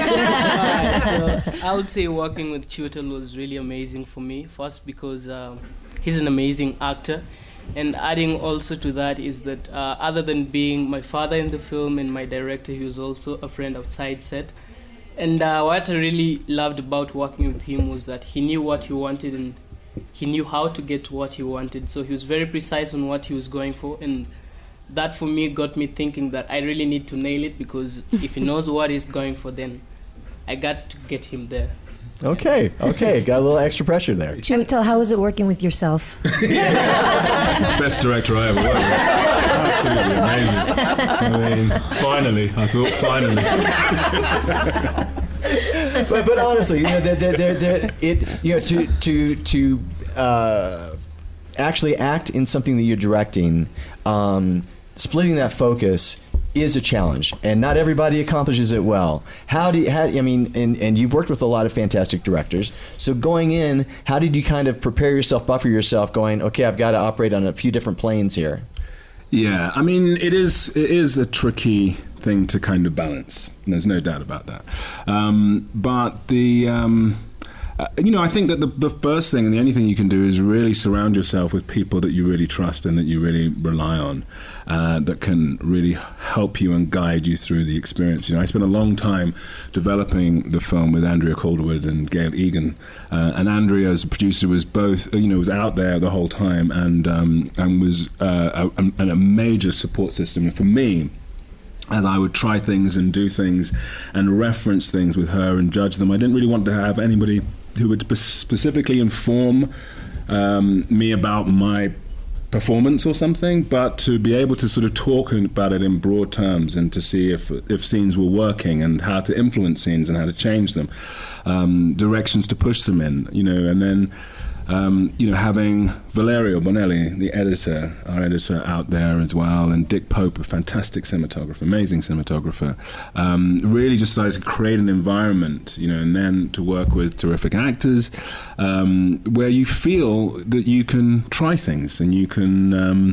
Right, so I would say working with Chiwetel was really amazing for me. First, because um, he's an amazing actor. And adding also to that is that uh, other than being my father in the film and my director, he was also a friend outside set. And uh, what I really loved about working with him was that he knew what he wanted and he knew how to get to what he wanted. So he was very precise on what he was going for. And that for me got me thinking that I really need to nail it, because if he knows what he's going for, then I got to get him there. Okay, okay, got a little extra pressure there. Chiwetel, how was it working with yourself? Best director I ever worked with. Absolutely amazing. I mean, finally, I thought finally. but, but honestly, you know, they're, they're, they're, they're, it, you know, to to to uh, actually act in something that you're directing, um, splitting that focus is a challenge, and not everybody accomplishes it well. How do you, how, I mean, and, and you've worked with a lot of fantastic directors, so going in, how did you kind of prepare yourself, buffer yourself, going, okay, I've got to operate on a few different planes here? Yeah, I mean, it is it is a tricky thing to kind of balance. There's no doubt about that. Um, but the... Um, Uh, you know, I think that the, the first thing and the only thing you can do is really surround yourself with people that you really trust and that you really rely on, uh, that can really help you and guide you through the experience. You know, I spent a long time developing the film with Andrea Calderwood and Gail Egan, uh, and Andrea, as a producer, was both, you know, was out there the whole time and um, and was uh, a, a, a major support system for me, as I would try things and do things and reference things with her and judge them. I didn't really want to have anybody who would spe- specifically inform um, me about my performance or something, but to be able to sort of talk about it in broad terms and to see if if scenes were working and how to influence scenes and how to change them, um, directions to push them in, you know, and then Um, you know, having Valerio Bonelli, the editor, our editor, out there as well, and Dick Pope, a fantastic cinematographer, amazing cinematographer, um, really just started to create an environment, you know, and then to work with terrific actors, um, where you feel that you can try things and you can um,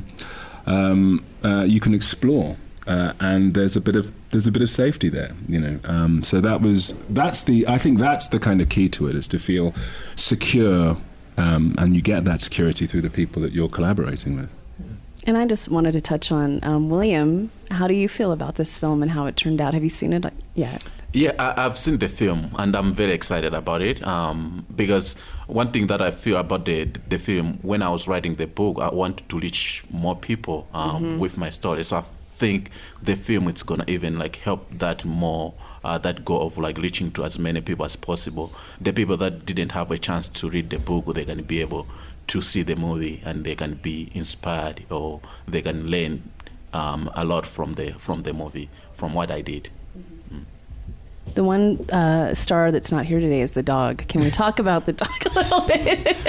um, uh, you can explore. Uh, and there's a bit of there's a bit of safety there, you know. Um, so that was that's the I think that's the kind of key to it, is to feel secure. Um, and you get that security through the people that you're collaborating with. And I just wanted to touch on um, William. How do you feel about this film and how it turned out? Have you seen it yet? Yeah, I, I've seen the film, and I'm very excited about it. Um, because one thing that I feel about the the film, when I was writing the book, I wanted to reach more people um, mm-hmm. with my story. So I think the film is gonna even like help that more. Uh, that goal of like reaching to as many people as possible. The people that didn't have a chance to read the book, they can be able to see the movie and they can be inspired, or they can learn um, a lot from the from the movie, from what I did. Mm. The one uh, star that's not here today is the dog. Can we talk about the dog a little bit?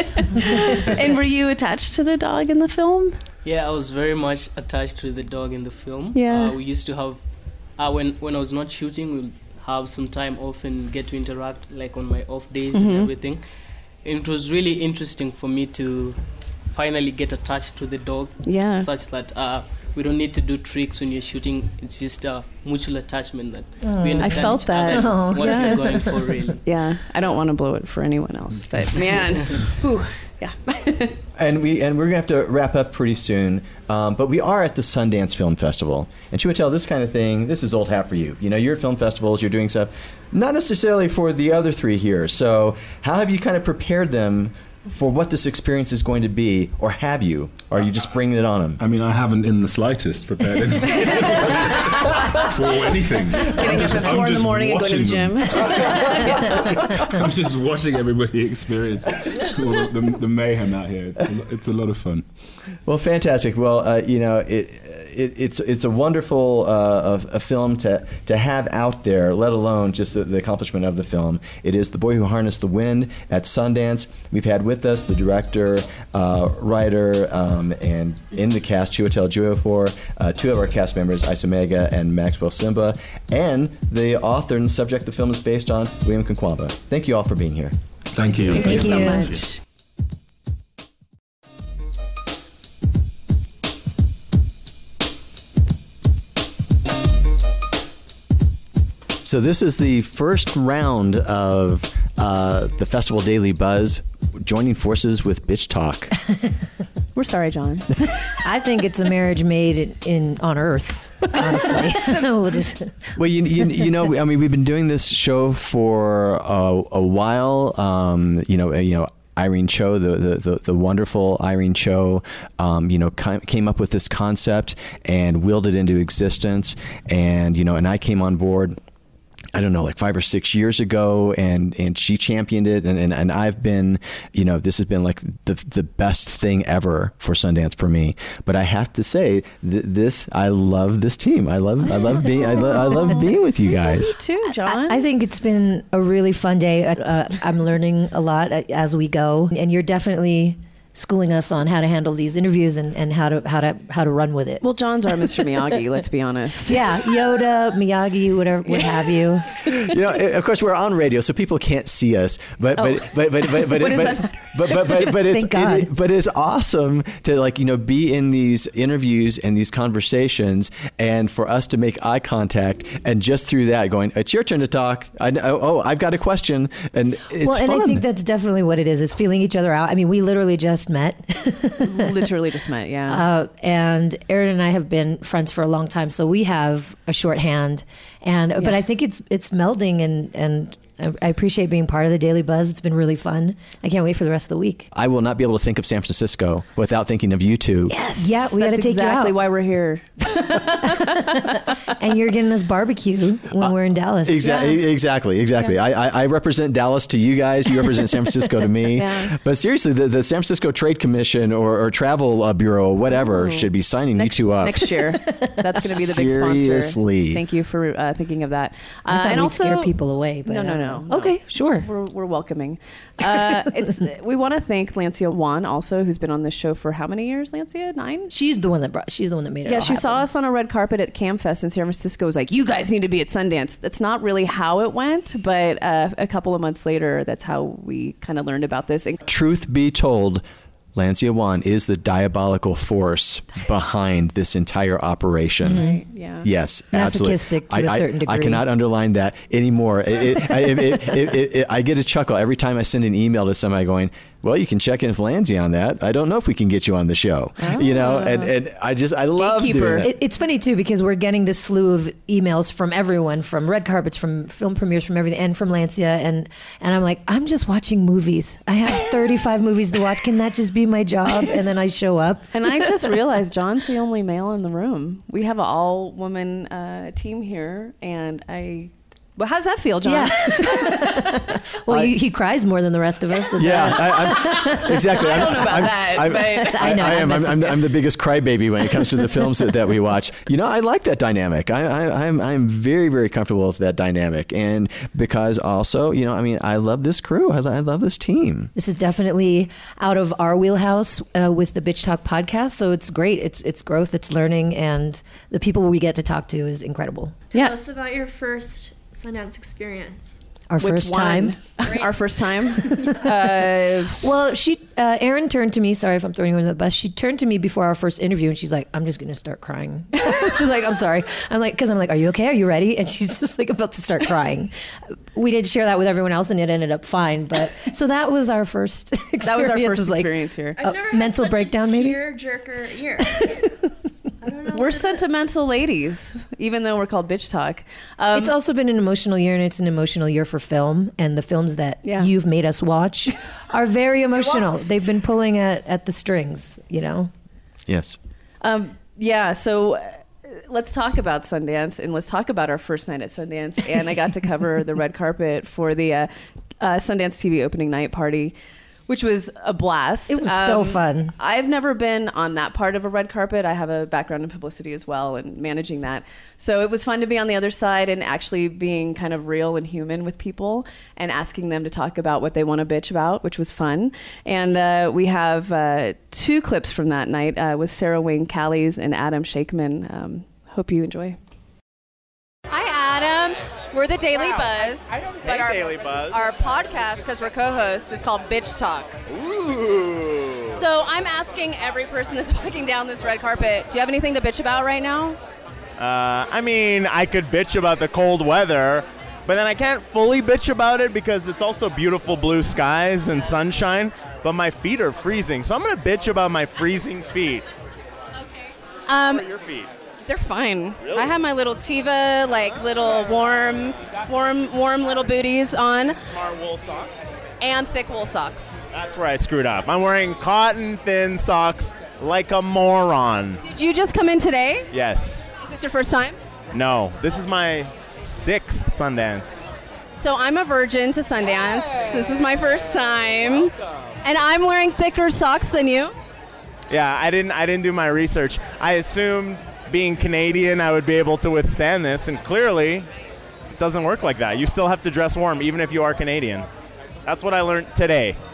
And were you attached to the dog in the film? Yeah, I was very much attached to the dog in the film. Yeah. Uh, we used to have, uh, when, when I was not shooting, we'll have some time off and get to interact, like on my off days mm-hmm. and everything. And it was really interesting for me to finally get attached to the dog, yeah. such that uh, we don't need to do tricks when you're shooting. It's just a mutual attachment that oh. we understand I felt each that. other Oh. what yeah. we're going for, really. Yeah, I don't want to blow it for anyone else, but man, whew, yeah. And we and we're gonna have to wrap up pretty soon, um, but we are at the Sundance Film Festival, and Chiwetel, this kind of thing, this is old hat for you. You know, you're at film festivals, you're doing stuff, not necessarily for the other three here. So, how have you kind of prepared them for what this experience is going to be, or have you? Or are you just bringing it on them? I mean, I haven't in the slightest prepared it for anything. Getting up at four in the morning and going to the gym. I'm just watching everybody experience all the, the, the mayhem out here. It's a, it's a lot of fun. Well, fantastic. Well, uh, you know, it, it, it's it's a wonderful uh, a, a film to to have out there, let alone just the, the accomplishment of the film. It is The Boy Who Harnessed the Wind at Sundance. We've had with us the director, uh, writer, um, and in the cast, Chiwetel Ejiofor, uh, two of our cast members, Isamega and Maxwell Simba, and the author and subject the film is based on, William Kamkwamba. Thank you all for being here. Thank you. Thank, Thank you so much. So this is the first round of uh, the Festival Daily Buzz, joining forces with Bitch Talk. We're sorry, John. I think it's a marriage made in, in on Earth. Honestly, we'll just. Well, you, you you know, I mean, we've been doing this show for a, a while. Um, you know, you know. Irene Cho, the, the, the, the wonderful Irene Cho, um, you know, came up with this concept and willed it into existence. And, you know, and I came on board, I don't know, like five or six years ago, and, and she championed it, and, and, and I've been, you know, this has been like the the best thing ever for Sundance for me. But I have to say, th- this I love this team. I love I love being I, lo- I love being with you guys. Me too, John. I, I think it's been a really fun day. Uh, I'm learning a lot as we go, and you're definitely schooling us on how to handle these interviews and, and how to how to how to run with it. Well, John's our Mister Miyagi. Let's be honest. Yeah, Yoda, Miyagi, whatever, what have you. You know, of course, we're on radio, so people can't see us. But Oh. but but but but but What does but, that matter? but, but, but, but it's Thank God. it, but it's awesome to like you know be in these interviews and these conversations, and for us to make eye contact, and just through that, going, it's your turn to talk. I oh, oh I've got a question, and it's well, and fun. I think that's definitely what it is, is feeling each other out. I mean, we literally just met. Literally just met, yeah. Uh, and Erin and I have been friends for a long time, so we have a shorthand. And but Yeah. I think it's it's melding, and and I appreciate being part of the Daily Buzz. It's been really fun. I can't wait for the rest of the week. I will not be able to think of San Francisco without thinking of you two. Yes. Yeah, we got to That's take exactly you out. why we're here. And you're getting us barbecue when we're in Dallas. Exactly, exactly, exactly. Yeah. I, I, I represent Dallas to you guys. You represent San Francisco to me. Yeah. But seriously, the, the San Francisco Trade Commission or, or Travel uh, Bureau, whatever, Ooh. should be signing Next, you two up. next year. That's going to be the big sponsor. Seriously. Thank you for uh, thinking of that. I thought and we'd also, scare people away, but no, no, I no, don't no. Okay, sure. We're, we're welcoming. Uh, it's we want to thank Lancia Wan also, who's been on this show for how many years, Lancia? Nine? She's the one that brought. She's the one that made it. Yeah, all she saw happen. us on a red carpet at CamFest in San Francisco. Was like, you guys need to be at Sundance. That's not really how it went, but uh, a couple of months later, that's how we kind of learned about this. And Truth be told, Lancia Wan is the diabolical force behind this entire operation. Right, yeah. Yes, absolutely. Masochistic to I, a I- certain I degree. cannot underline that anymore. It, it, I, it, it, it, it, it, I get a chuckle every time I send an email to somebody going, well, you can check in with Lancia on that. I don't know if we can get you on the show. You know, and, and I just, I love doing that. It, it's funny too because we're getting this slew of emails from everyone, from red carpets, from film premieres, from everything, and from Lancia, and and I'm like, I'm just watching movies. I have thirty-five movies to watch. Can that just be my job? And then I show up. And I just realized John's the only male in the room. We have an all-woman uh, team here, and I. Well, how does that feel, John? Yeah. Well, he, he cries more than the rest of us. Does Yeah, that- I, I'm, exactly. I I'm- don't know about I'm- that, I'm- but- I, I know, I am. I'm I'm, I'm, I'm the biggest crybaby when it comes to the films that, that we watch. You know, I like that dynamic. I, I, I'm, I'm very, very comfortable with that dynamic, and because also, you know, I mean, I love this crew. I, lo- I love this team. This is definitely out of our wheelhouse uh, with the Bitch Talk podcast. So it's great. It's it's growth. It's learning, and the people we get to talk to is incredible. Tell us about your first Sundance experience. Our Which first one? time. Our first time. uh, Well, she, uh, Erin turned to me. Sorry if I'm throwing you under the bus. She turned to me before our first interview, and she's like, "I'm just going to start crying." She's like, "I'm sorry." I'm like, because I'm like, "Are you okay? Are you ready?" And she's just like about to start crying. We did share that with everyone else, and it ended up fine. But so that was our first. experience. That was our first was like, experience here. I've uh, never had mental such breakdown, a maybe. tear jerker year. I don't know. We're sentimental ladies, even though we're called Bitch Talk. Um, It's also been an emotional year, and it's an emotional year for film. And the films that Yeah. you've made us watch are very emotional. They've been pulling at, at the strings, you know? Yes. Um, yeah, so uh, let's talk about Sundance, and let's talk about our first night at Sundance. And I got to cover the red carpet for the uh, uh, Sundance T V opening night party, which was a blast. It was so fun. I've never been on that part of a red carpet. I have a background in publicity as well and managing that. So it was fun to be on the other side and actually being kind of real and human with people and asking them to talk about what they want to bitch about, which was fun. And uh, we have uh, two clips from that night uh, with Sarah Wayne Callies and Adam Shakeman. Um, hope you enjoy. Hi, Adam. We're the Daily Buzz. I don't but hate our, Daily Buzz. Our podcast, because we're co-hosts, is called Bitch Talk. Ooh. So I'm asking every person that's walking down this red carpet, do you have anything to bitch about right now? Uh, I mean, I could bitch about the cold weather, but then I can't fully bitch about it because it's also beautiful blue skies and sunshine, but my feet are freezing. So I'm going to bitch about my freezing feet. Um, How are your feet? They're fine. Really? I have my little Tiva, like little warm, warm, warm little booties on. Smart wool socks? And thick wool socks. That's where I screwed up. I'm wearing cotton thin socks like a moron. Did you just come in today? Yes. Is this your first time? No. This is my sixth Sundance. So I'm a virgin to Sundance. This is my first time. And I'm wearing thicker socks than you. Yeah, I didn't I didn't do my research. I assumed being Canadian I would be able to withstand this, and clearly it doesn't work like that. You still have to dress warm even if you are Canadian. That's what I learned today.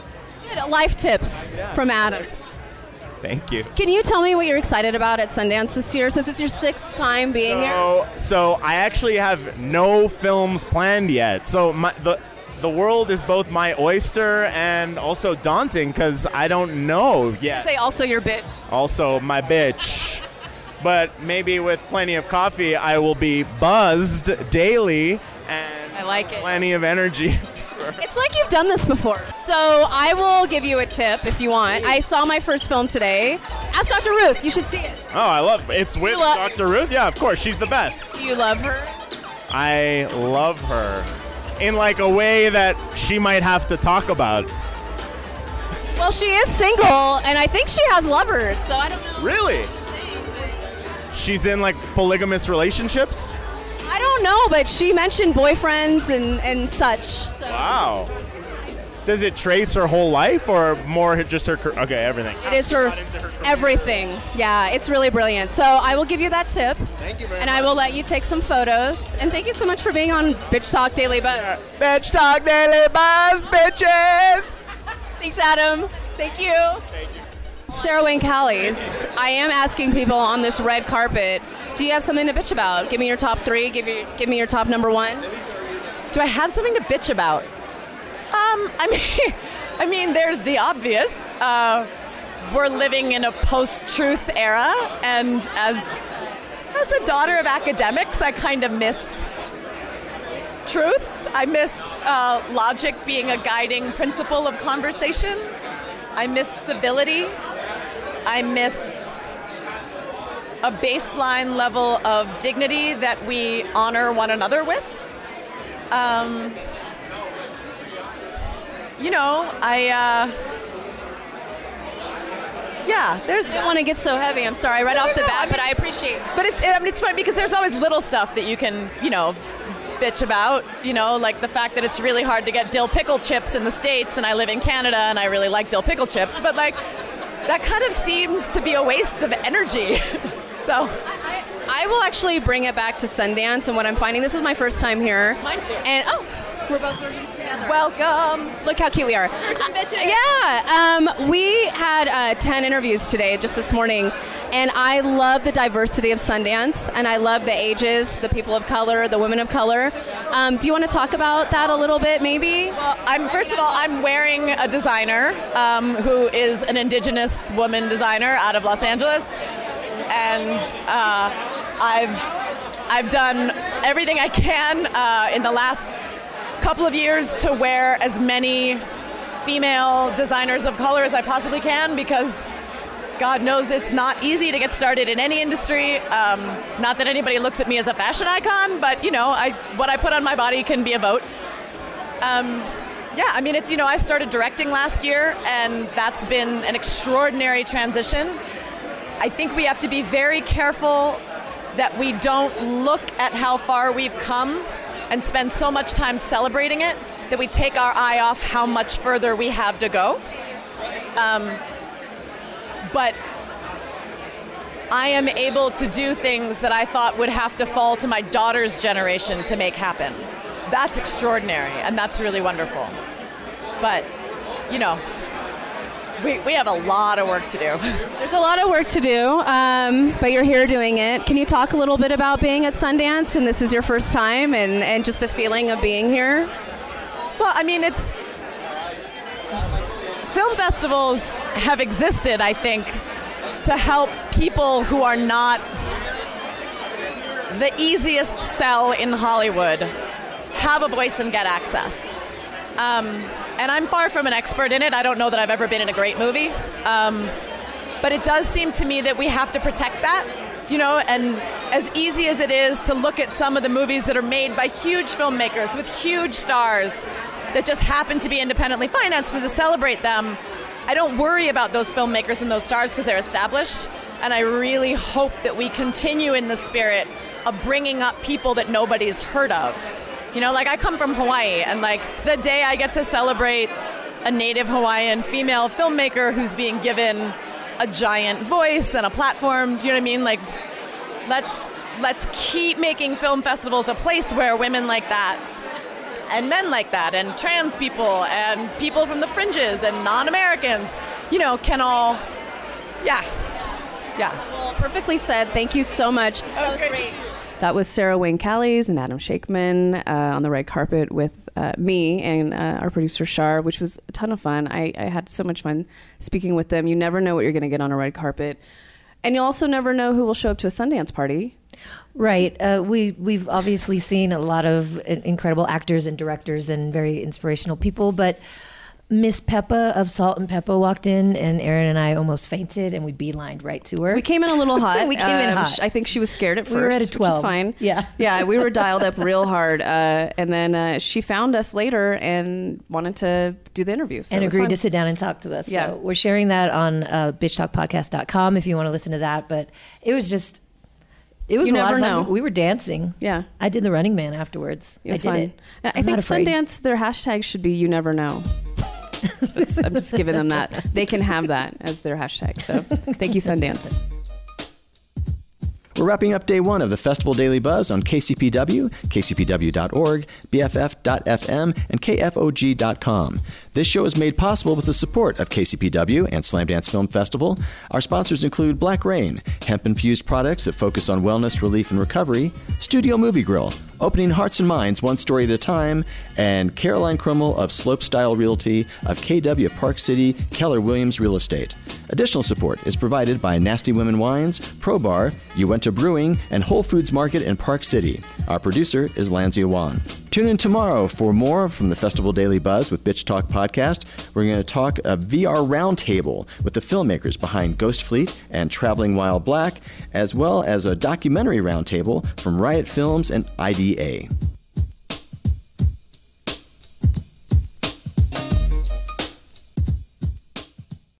Good life tips from Adam. Thank you. Can you tell me what you're excited about at Sundance this year, since it's your sixth time being here? So, so I actually have no films planned yet. So my, the the world is both my oyster and also daunting because I don't know yet. Say also your bitch. Also my bitch. But maybe with plenty of coffee, I will be buzzed daily and I like it. Plenty of energy. It's like you've done this before. So I will give you a tip if you want. I saw my first film today. Ask Doctor Ruth. You should see it. Oh, I love it. It's with lo- Doctor Ruth? Yeah, of course. She's the best. Do you love her? I love her in like a way that she might have to talk about. Well, she is single, and I think she has lovers, so I don't know. Really? She's in like polygamous relationships? I don't know, but she mentioned boyfriends and, and such. So. Wow. Does it trace her whole life or more just her career? Okay, everything. It is her, her everything. Yeah, it's really brilliant. So I will give you that tip. Thank you very and much. I will let you take some photos. And thank you so much for being on Bitch Talk Daily Buzz. Yeah. Bitch Talk Daily Buzz, bitches! Thanks, Adam. Thank you. Thank you. Sarah Wayne Callies, I am asking people on this red carpet, do you have something to bitch about? Give me your top three. Give, your, give me your top number one. Do I have something to bitch about? Um, I mean, I mean, there's the obvious. Uh, we're living in a post-truth era, and as as the daughter of academics, I kind of miss truth. I miss uh, logic being a guiding principle of conversation. I miss civility. I miss a baseline level of dignity that we honor one another with. Um, you know, I, uh, yeah, there's... I don't want to get so heavy, I'm sorry, right no, off no, the no, bat, I mean, but I appreciate it. But it's, I mean, it's funny because there's always little stuff that you can, you know, bitch about, you know, like the fact that it's really hard to get dill pickle chips in the States, and I live in Canada, and I really like dill pickle chips, but like, that kind of seems to be a waste of energy. So I, I will actually bring it back to Sundance and what I'm finding. This is my first time here. Mine too. And oh, we're both virgins together. Welcome. Look how cute we are. Virgin bitches. Uh, yeah. Um, we had uh, ten interviews today, just this morning, and I love the diversity of Sundance, and I love the ages, the people of color, the women of color. Um, do you want to talk about that a little bit, maybe? Well, I'm first of all, I'm wearing a designer um, who is an indigenous woman designer out of Los Angeles. And uh, I've I've done everything I can uh, in the last couple of years to wear as many female designers of color as I possibly can, because God knows it's not easy to get started in any industry. Um, not that anybody looks at me as a fashion icon, but you know, I what I put on my body can be a vote. Um, yeah, I mean, it's, you know, I started directing last year, and that's been an extraordinary transition. I think we have to be very careful that we don't look at how far we've come and spend so much time celebrating it that we take our eye off how much further we have to go. Um, but I am able to do things that I thought would have to fall to my daughter's generation to make happen. That's extraordinary, and that's really wonderful. But, you know, We, we have a lot of work to do. There's a lot of work to do, um, but you're here doing it. Can you talk a little bit about being at Sundance, and this is your first time, and, and just the feeling of being here? Well, I mean, it's... Film festivals have existed, I think, to help people who are not the easiest sell in Hollywood have a voice and get access. Um, and I'm far from an expert in it. I don't know that I've ever been in a great movie. Um, but it does seem to me that we have to protect that, you know, and as easy as it is to look at some of the movies that are made by huge filmmakers with huge stars that just happen to be independently financed, and to celebrate them, I don't worry about those filmmakers and those stars because they're established. And I really hope that we continue in the spirit of bringing up people that nobody's heard of. You know, like I come from Hawaii, and like the day I get to celebrate a native Hawaiian female filmmaker who's being given a giant voice and a platform, do you know what I mean? Like, let's let's keep making film festivals a place where women like that and men like that, and trans people, and people from the fringes, and non-Americans, you know, can all, yeah, yeah. Well, perfectly said. Thank you so much. That was great. That was Sarah Wayne Callies and Adam Shakeman uh, on the red carpet with uh, me and uh, our producer Shar, which was a ton of fun. I, I had so much fun speaking with them. You never know what you're going to get on a red carpet. And you also never know who will show up to a Sundance party. Right. Uh, we, we've obviously seen a lot of incredible actors and directors and very inspirational people, but Miss Peppa of Salt and Peppa walked in, and Aaron and I almost fainted, and we beelined right to her. We came in a little hot. we came in Um, hot. I think she was scared at first. We were at a twelve. Which is fine. Yeah. Yeah, we were dialed up real hard. Uh, and then uh, she found us later and wanted to do the interview. So and it was agreed fun. to sit down and talk to us. Yeah. So we're sharing that on uh, bitch talk podcast dot com if you want to listen to that. But it was just, it was You a lot never of fun. know. We were dancing. Yeah. I did the Running Man afterwards. It was I did fun. it. I I'm think not afraid. Sundance, their hashtag should be you never know. That's- I'm just giving them that. They can have that as their hashtag. So thank you, Sundance. We're wrapping up day one of the Festival Daily Buzz on K C P W, K C P W dot org, B F F dot F M, and K F O G dot com. This show is made possible with the support of K C P W and Slamdance Film Festival. Our sponsors include Black Rain, hemp-infused products that focus on wellness, relief, and recovery, Studio Movie Grill, opening hearts and minds one story at a time, and Caroline Krummel of Slopestyle Realty of K W Park City, Keller Williams Real Estate. Additional support is provided by Nasty Women Wines, Pro Bar, Uinta Brewing, and Whole Foods Market in Park City. Our producer is Lanzia Wan. Tune in tomorrow for more from the Festival Daily Buzz with Bitch Talk Podcast. We're going to talk a V R roundtable with the filmmakers behind Ghost Fleet and Traveling While Black, as well as a documentary roundtable from Riot Films and I D A.